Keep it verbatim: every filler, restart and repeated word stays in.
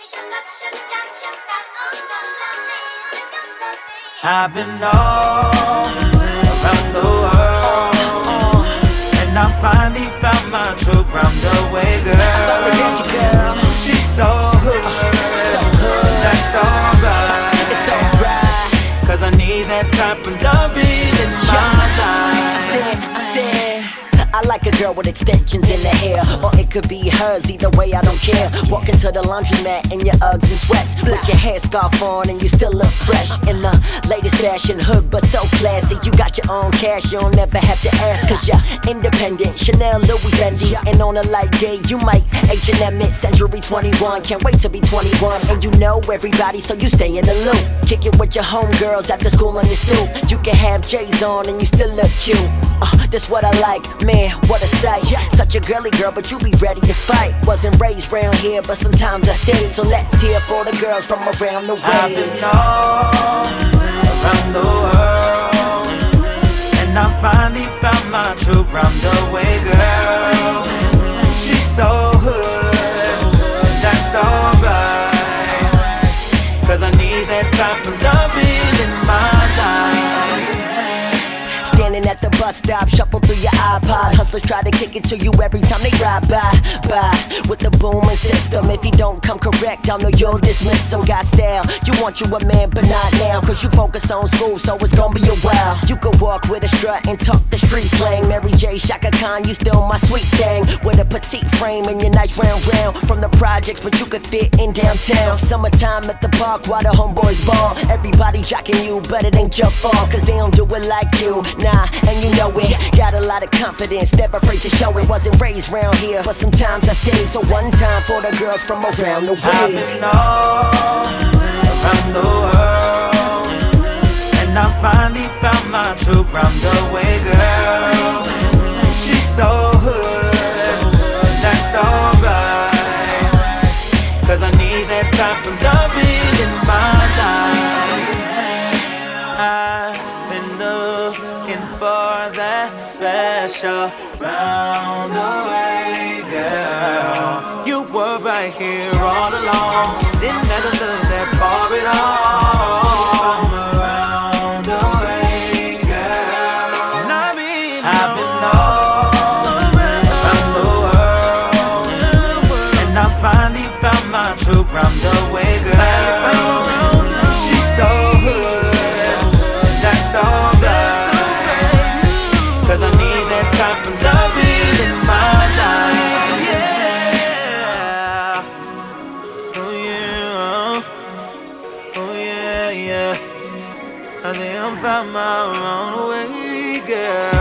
I've been all around the world, and I finally found my true roundaway girl. She's so hood, that's alright. It's alright, cause I need that type of loving in my life. I said, I like a girl with extensions in the hair, or it could be hers, either way I don't care. Walk into the laundromat in your Uggs and sweats, put your headscarf on and you still look fresh. In the latest fashion, hood but so classy. You got your own cash, you don't never have to ask, cause you're independent, Chanel, Louis Fendi. And on a light day, you might H and M it, Century twenty-one. Can't wait to be twenty-one, and you know everybody, so you stay in the loop. Kick it with your homegirls after school on your stoop. You can have J's on and you still look cute. Uh, this what I like, man, what a sight. Such a girly girl, but you be ready to fight. Wasn't raised round here, but sometimes I stayed. So let's hear for the girls from around the way. I've been all around the world, and I finally found my true roundaway girl. She's so hood, that's alright, cause I need that type of loving in my life. Standing at the bus stop, shuffle through your iPod. Hustlers try to kick it to you every time they ride by, by with the booming system. If you don't come correct, I know you'll dismiss some. Got style, you want you a man, but not now, cause you focus on school, so it's gonna be a while. You can walk with a strut and talk the street slang. Mary J, Shaka Khan, you still my sweet thing. With a petite frame and your nice round round. From the projects, but you could fit in downtown. Summertime at the park while the homeboys ball. Everybody jocking you, but it ain't your fault, cause they don't do it like you. Nah, and you know it. Got a lot of confidence, never afraid to show it. Wasn't raised round here, but sometimes I stayed. So one time for the girls from around the way. I've been all around the world, and I finally found my true roundaway girl. She's so hood, that's alright, cause I need that type of loving in my life. I've been looking for that special roundaway girl. You were right here all along, didn't have to look that far at all. I'm a roundaway girl, and I mean, I've been all around the world, and I finally found my true roundaway girl. She's so hood, that's alright, cause I need that type of loving in my life. Yeah. Oh yeah. Oh yeah, yeah. I think I'm found my own way, girl.